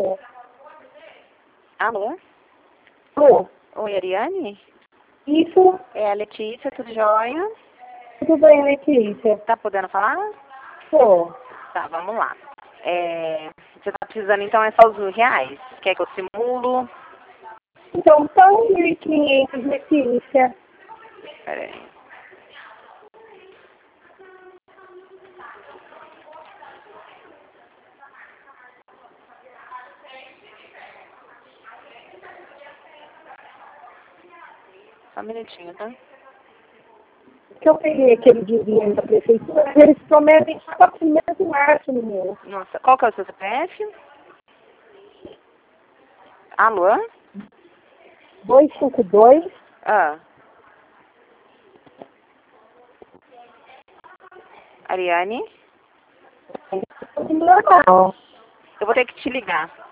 Alô? Alô? Alô? Oi, Ariane? Isso? É a Letícia, tudo jóia? Tudo bem, Letícia? Tá podendo falar? Tô. Tá, vamos lá. Você tá precisando então é só os R$ 1.000? Quer que eu simulo? Então, são 1.500, Letícia. Peraí. Só um minutinho, tá? Que eu peguei aquele dinheiro da prefeitura, eles prometem só para 1º de março, menino. Nossa, qual que é o seu CPF? Alô? 252. Ah. Ariane? Normal. Eu vou ter que te ligar.